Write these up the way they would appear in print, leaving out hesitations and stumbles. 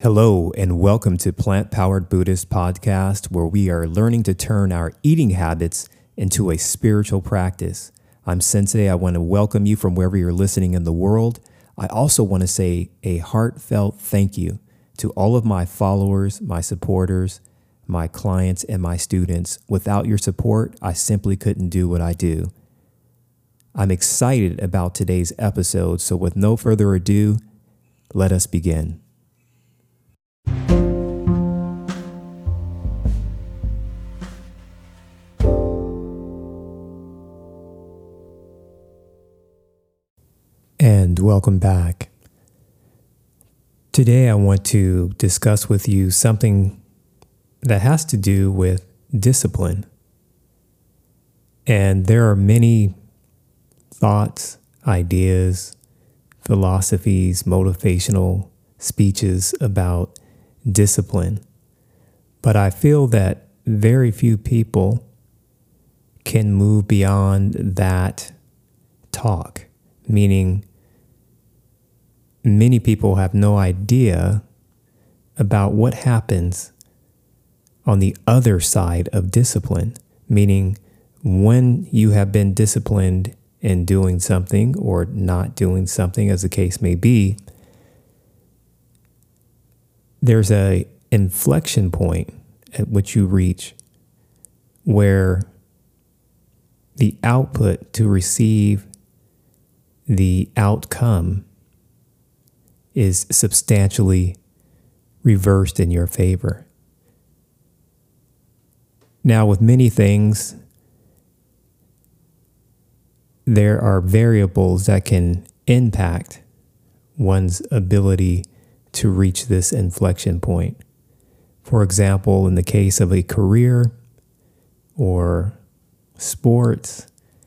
Hello, and welcome to Plant Powered Buddhist Podcast, where we are learning to turn our eating habits into a spiritual practice. I'm Sensei. I want to welcome you from wherever you're listening in the world. I also want to say a heartfelt thank you to all of my followers, my supporters, my clients, and my students. Without your support, I simply couldn't do what I do. I'm excited about today's episode, so with no further ado, let us begin. And welcome back. Today I want to discuss with you something that has to do with discipline. And there are many thoughts, ideas, philosophies, motivational speeches about discipline. But I feel that very few people can move beyond that talk, meaning many people have no idea about what happens on the other side of discipline, meaning when you have been disciplined in doing something or not doing something, as the case may be, there's an inflection point at which you reach where the output to receive the outcome is substantially reversed in your favor. Now, with many things, there are variables that can impact one's ability to reach this inflection point. For example, in the case of a career or sports,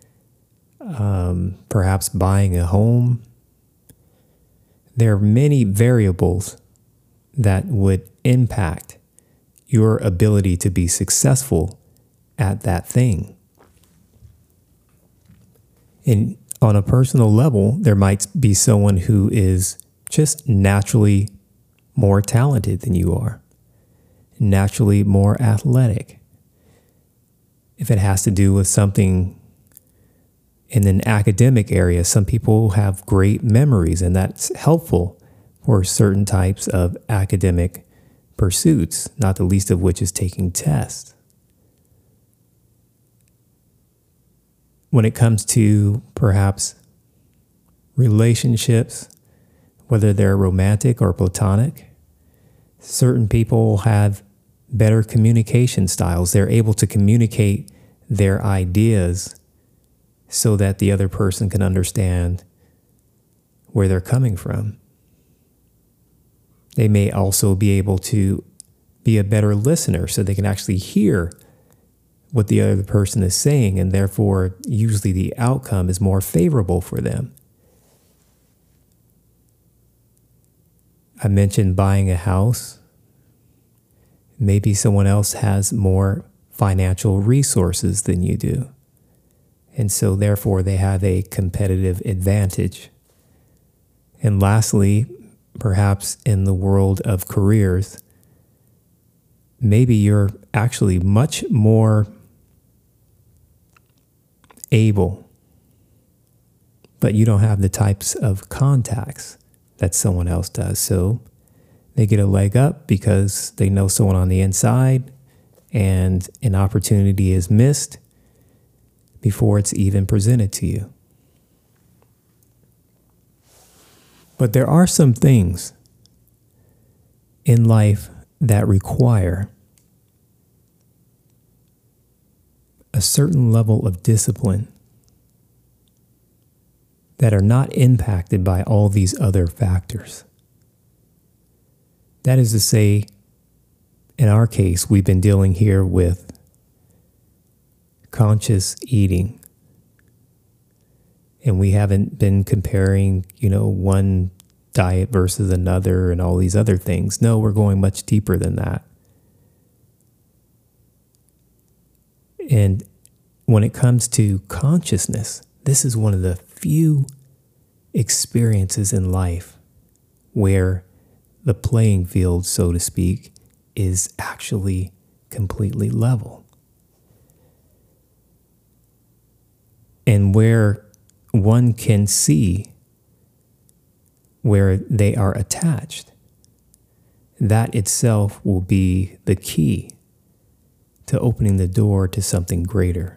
perhaps buying a home, there are many variables that would impact your ability to be successful at that thing. And on a personal level, there might be someone who is just naturally more talented than you are, naturally more athletic. If it has to do with something in an academic area, some people have great memories, and that's helpful for certain types of academic pursuits, not the least of which is taking tests. When it comes to perhaps relationships, whether they're romantic or platonic, certain people have better communication styles. They're able to communicate their ideas so that the other person can understand where they're coming from. They may also be able to be a better listener so they can actually hear what the other person is saying, and therefore usually the outcome is more favorable for them. I mentioned buying a house. Maybe someone else has more financial resources than you do. And so therefore they have a competitive advantage. And lastly, perhaps in the world of careers, maybe you're actually much more able, but you don't have the types of contacts that someone else does. So they get a leg up because they know someone on the inside, and an opportunity is missed before it's even presented to you. But there are some things in life that require a certain level of discipline that are not impacted by all these other factors. That is to say, in our case, we've been dealing here with conscious eating. And we haven't been comparing, one diet versus another and all these other things. No, we're going much deeper than that. And when it comes to consciousness, this is one of the few experiences in life where the playing field, so to speak, is actually completely level. And where one can see where they are attached, that itself will be the key to opening the door to something greater.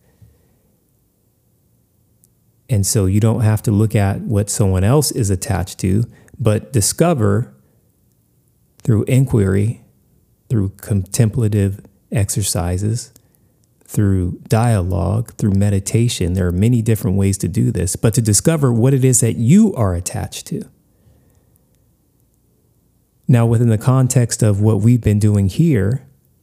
And so you don't have to look at what someone else is attached to, but discover through inquiry, through contemplative exercises, through dialogue, through meditation. There are many different ways to do this, but to discover what it is that you are attached to. Now, within the context of what we've been doing here,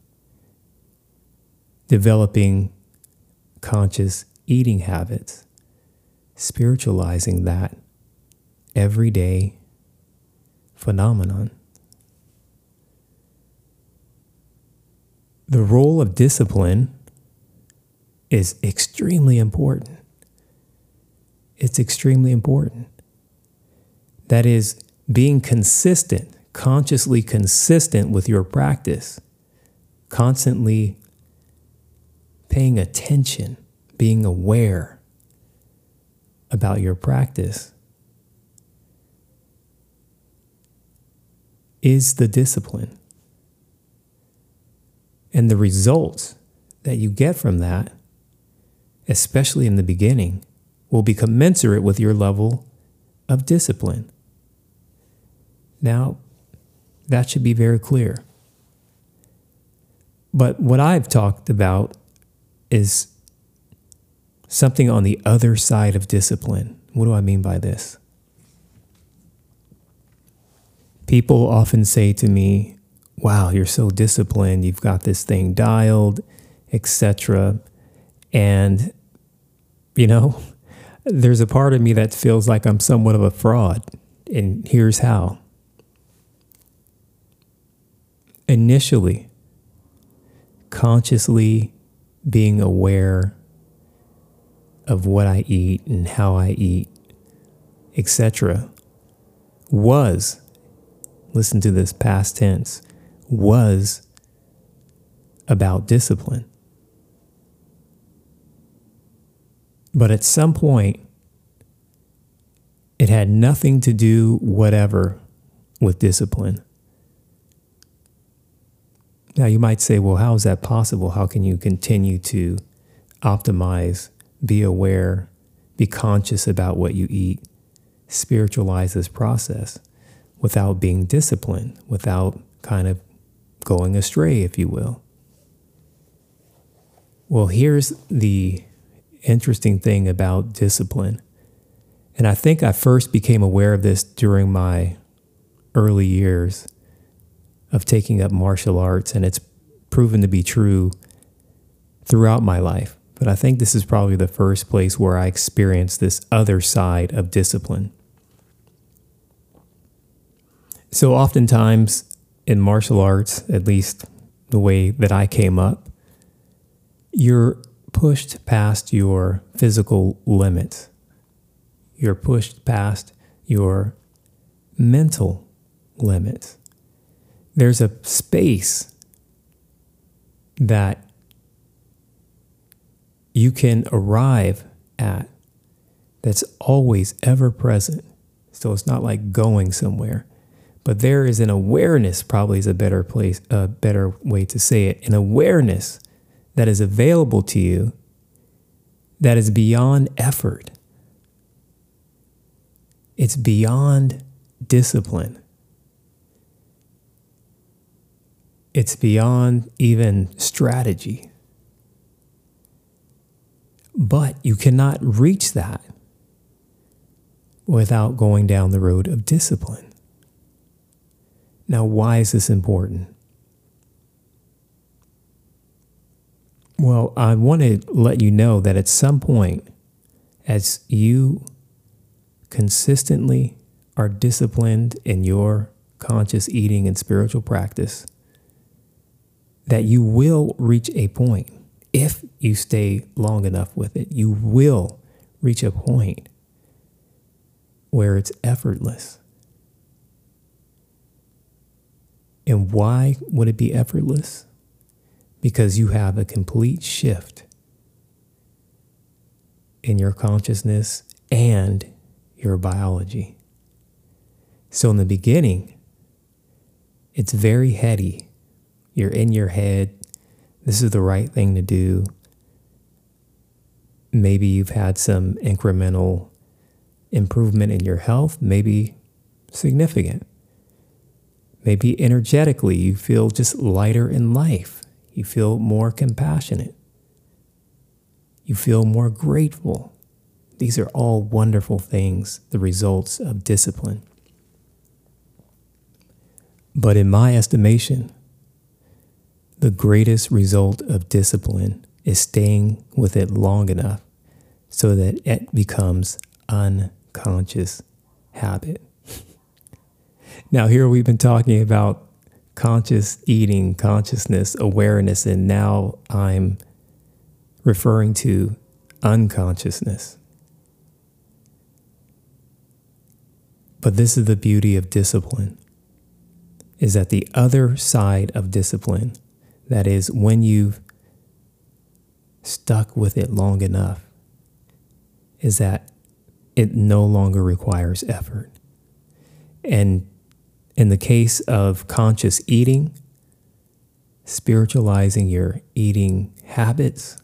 developing conscious eating habits, spiritualizing that everyday phenomenon. The role of discipline is extremely important. It's extremely important. That is, being consistent, consciously consistent with your practice, constantly paying attention, being aware about your practice is the discipline. And the results that you get from that, especially in the beginning, will be commensurate with your level of discipline. Now, that should be very clear. But what I've talked about is something on the other side of discipline. What do I mean by this? People often say to me, wow, you're so disciplined, you've got this thing dialed, etc. And, there's a part of me that feels like I'm somewhat of a fraud. And here's how. Initially, consciously being aware of what I eat and how I eat, etc., was, listen to this past tense, was about discipline. But at some point, it had nothing to do whatever with discipline. Now you might say, well, how is that possible? How can you continue to optimize, be aware, be conscious about what you eat, spiritualize this process without being disciplined, without kind of going astray, if you will? Well, here's the interesting thing about discipline. And I think I first became aware of this during my early years of taking up martial arts, and it's proven to be true throughout my life. But I think this is probably the first place where I experienced this other side of discipline. So oftentimes in martial arts, at least the way that I came up, you're pushed past your physical limits. You're pushed past your mental limits. There's a space that you can arrive at that's always ever present. So it's not like going somewhere, but there is an awareness, probably is a better way to say it, an awareness that is available to you that is beyond effort. It's beyond discipline. It's beyond even strategy. But you cannot reach that without going down the road of discipline. Now, why is this important? Well, I want to let you know that at some point, as you consistently are disciplined in your conscious eating and spiritual practice, that you will reach a point, if you stay long enough with it, you will reach a point where it's effortless. And why would it be effortless? Because you have a complete shift in your consciousness and your biology. So in the beginning, it's very heady. You're in your head. This is the right thing to do. Maybe you've had some incremental improvement in your health, maybe significant. Maybe energetically, you feel just lighter in life. You feel more compassionate. You feel more grateful. These are all wonderful things, the results of discipline. But in my estimation, the greatest result of discipline is staying with it long enough so that it becomes unconscious habit. Now, here we've been talking about conscious eating, consciousness, awareness, and now I'm referring to unconsciousness. But this is the beauty of discipline, is that the other side of discipline, that is when you've stuck with it long enough, is that it no longer requires effort. And in the case of conscious eating, spiritualizing your eating habits,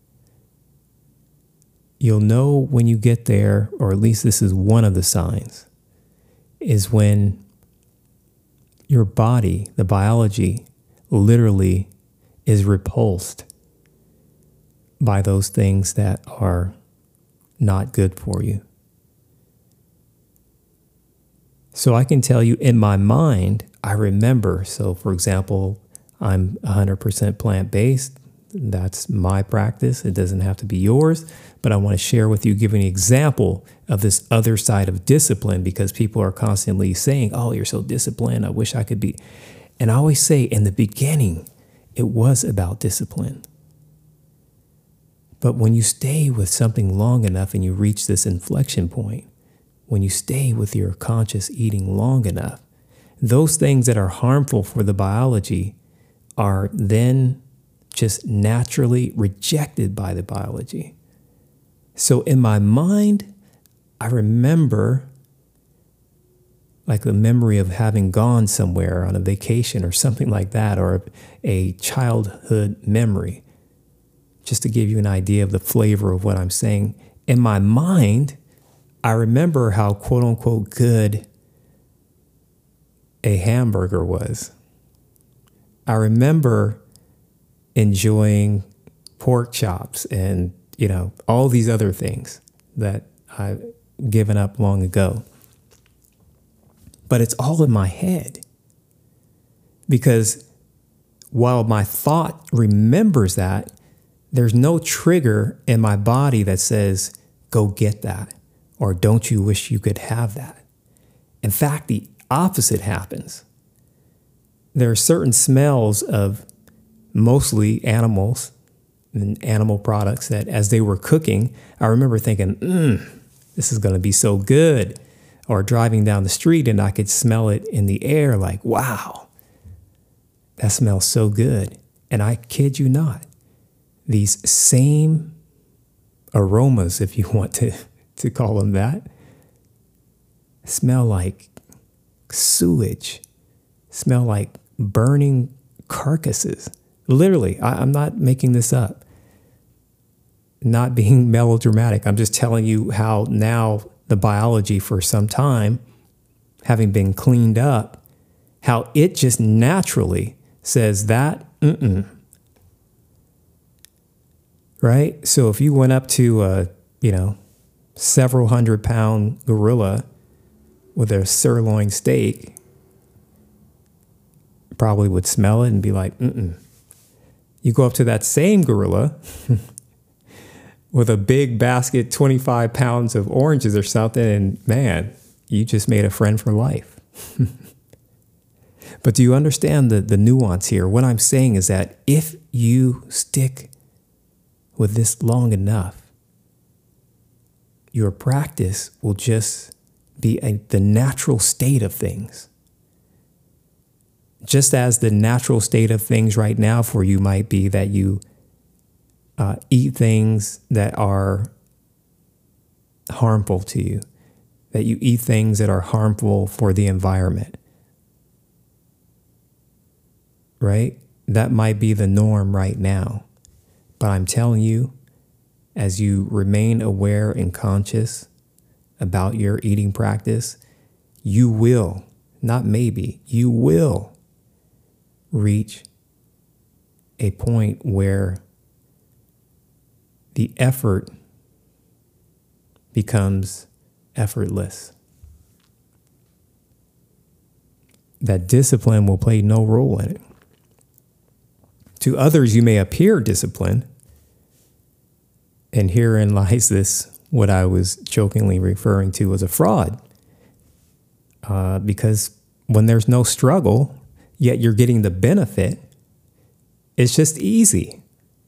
you'll know when you get there, or at least this is one of the signs, is when your body, the biology, literally is repulsed by those things that are not good for you. So I can tell you in my mind, I remember, so for example, I'm 100% plant-based. That's my practice. It doesn't have to be yours, but I want to share with you, give an example of this other side of discipline, because people are constantly saying, oh, you're so disciplined. I wish I could be. And I always say in the beginning, it was about discipline. But when you stay with something long enough and you reach this inflection point, when you stay with your conscious eating long enough, those things that are harmful for the biology are then just naturally rejected by the biology. So in my mind, I remember like the memory of having gone somewhere on a vacation or something like that, or a childhood memory, just to give you an idea of the flavor of what I'm saying. In my mind, I remember how quote unquote good a hamburger was. I remember enjoying pork chops and, all these other things that I've given up long ago. But it's all in my head, because while my thought remembers that, there's no trigger in my body that says, go get that, or don't you wish you could have that? In fact, the opposite happens. There are certain smells of mostly animals and animal products that as they were cooking, I remember thinking, this is going to be so good. Or driving down the street and I could smell it in the air like, wow, that smells so good. And I kid you not, these same aromas, if you want to call them that, smell like sewage, smell like burning carcasses. Literally, I'm not making this up. Not being melodramatic. I'm just telling you how now the biology for some time, having been cleaned up, how it just naturally says that, right? So if you went up to a, several 100-pound gorilla with a sirloin steak, probably would smell it and be like, You go up to that same gorilla with a big basket, 25 pounds of oranges or something, and man, you just made a friend for life. But do you understand the nuance here? What I'm saying is that if you stick with this long enough, your practice will just be the natural state of things. just as the natural state of things right now for you might be that you eat things that are harmful to you, that you eat things that are harmful for the environment, right? That might be the norm right now. But I'm telling you, as you remain aware and conscious about your eating practice, you will, not maybe, you will reach a point where the effort becomes effortless. That discipline will play no role in it. To others, you may appear disciplined. And herein lies this, what I was jokingly referring to as a fraud. Because when there's no struggle, yet you're getting the benefit, it's just easy.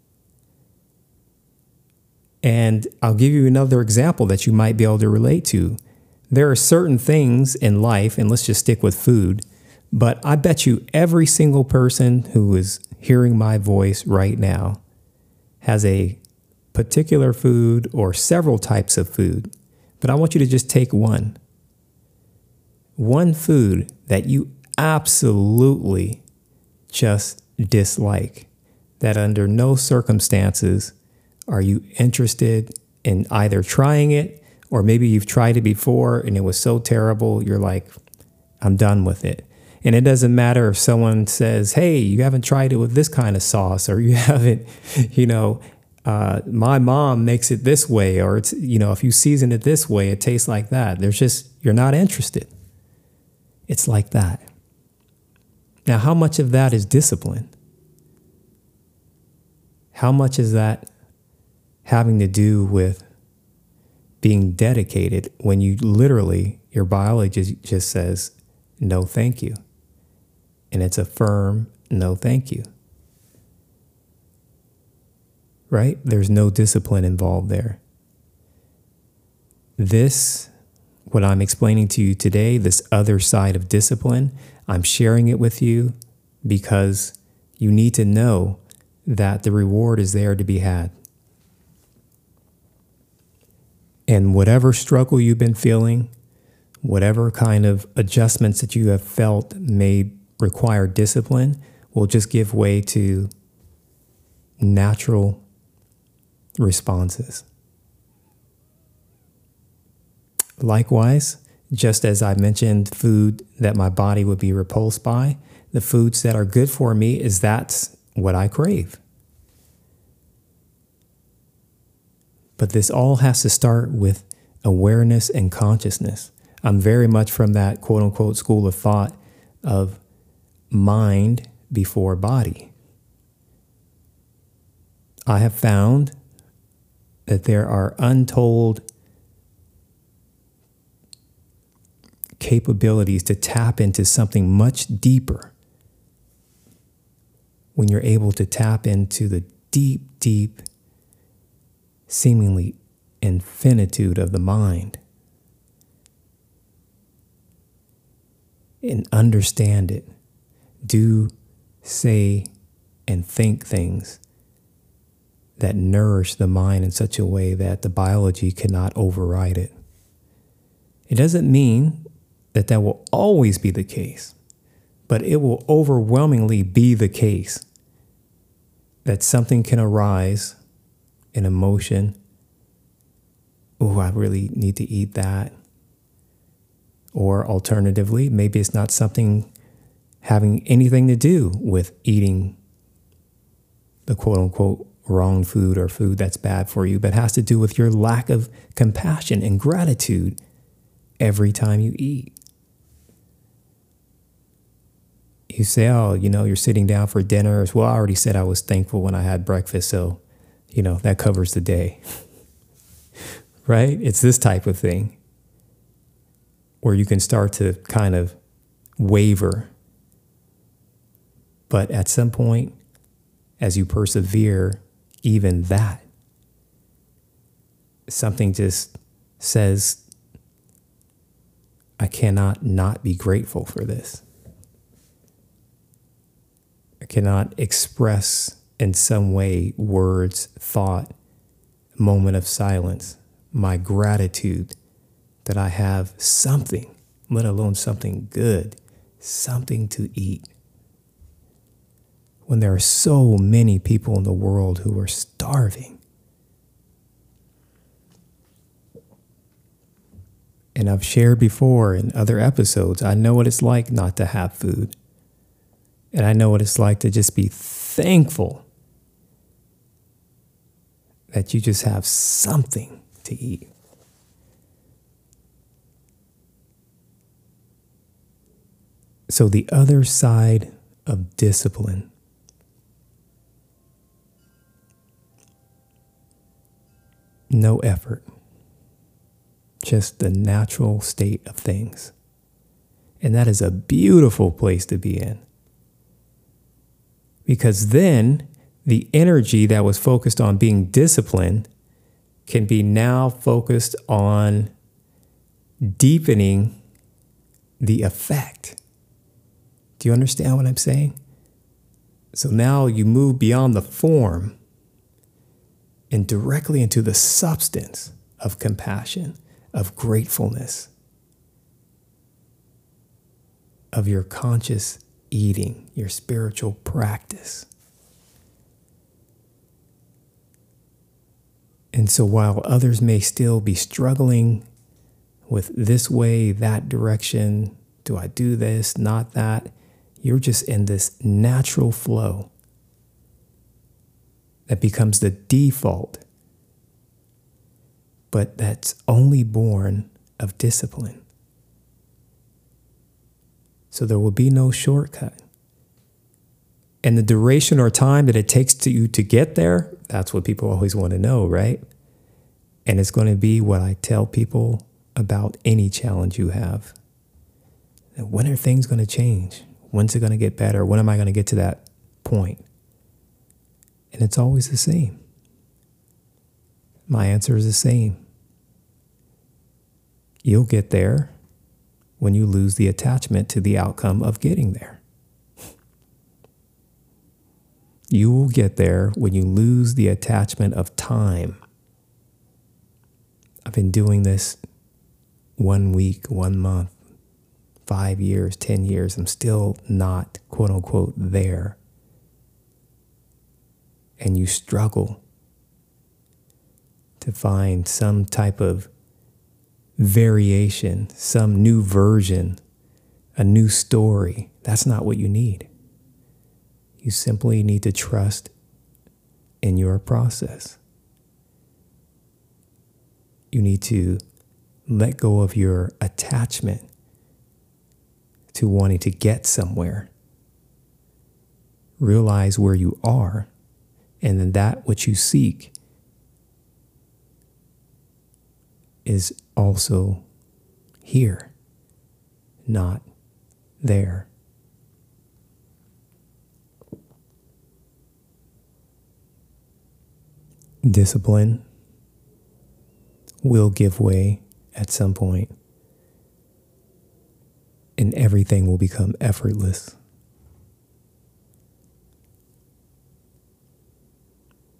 And I'll give you another example that you might be able to relate to. There are certain things in life, and let's just stick with food, but I bet you every single person who is hearing my voice right now has a particular food or several types of food. But I want you to just take one. One food that you absolutely just dislike, that under no circumstances are you interested in either trying it, or maybe you've tried it before and it was so terrible, you're like, I'm done with it. And it doesn't matter if someone says, hey, you haven't tried it with this kind of sauce, or you haven't, my mom makes it this way, or it's, if you season it this way, it tastes like that. You're not interested. It's like that. Now, how much of that is discipline? How much is that having to do with being dedicated when you literally, your biology just says, no, thank you. And it's a firm no, thank you. Right? There's no discipline involved there. This, what I'm explaining to you today, this other side of discipline, I'm sharing it with you because you need to know that the reward is there to be had. And whatever struggle you've been feeling, whatever kind of adjustments that you have felt may require discipline, will just give way to natural responses. Likewise, just as I mentioned food that my body would be repulsed by, the foods that are good for me that's what I crave. But this all has to start with awareness and consciousness. I'm very much from that quote unquote school of thought of mind before body. I have found that there are untold capabilities to tap into something much deeper when you're able to tap into the deep, deep, seemingly infinitude of the mind and understand it, do, say, and think things that nourish the mind in such a way that the biology cannot override it. It doesn't mean that that will always be the case, but it will overwhelmingly be the case that something can arise, an emotion, oh, I really need to eat that. Or alternatively, maybe it's not something having anything to do with eating the quote unquote wrong food or food that's bad for you, but has to do with your lack of compassion and gratitude every time you eat. You say, oh, you're sitting down for dinner. Well, I already said I was thankful when I had breakfast, so, that covers the day. Right? It's this type of thing where you can start to kind of waver. But at some point, as you persevere, even that, something just says, I cannot not be grateful for this. cannot express in some way, words, thought, moment of silence, my gratitude that I have something, let alone something good, something to eat. When there are so many people in the world who are starving. And I've shared before in other episodes, I know what it's like not to have food. And I know what it's like to just be thankful that you just have something to eat. So the other side of discipline no effort, just the natural state of things. And that is a beautiful place to be in. Because then the energy that was focused on being disciplined can be now focused on deepening the effect. Do you understand what I'm saying? So now you move beyond the form and directly into the substance of compassion, of gratefulness, of your conscious eating, your spiritual practice. And so while others may still be struggling with this way, that direction, do I do this, not that, you're just in this natural flow that becomes the default, but that's only born of discipline. So there will be no shortcut. And the duration or time that it takes to you to get there, that's what people always want to know, right? And it's going to be what I tell people about any challenge you have. And when are things going to change? When's it going to get better? When am I going to get to that point? And it's always the same. My answer is the same. You'll get there when you lose the attachment to the outcome of getting there. You will get there when you lose the attachment of time. I've been doing this 1 week, 1 month, 5 years, 10 years. I'm still not, quote unquote, there. And you struggle to find some type of variation, some new version, a new story. That's not what you need. You simply need to trust in your process. You need to let go of your attachment to wanting to get somewhere. Realize where you are, and then that which you seek is also here, not there. Discipline will give way at some point, and everything will become effortless.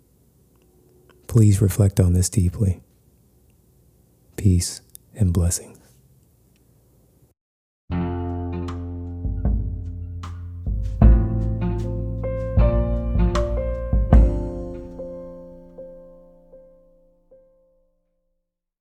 Please reflect on this deeply. Peace and blessings.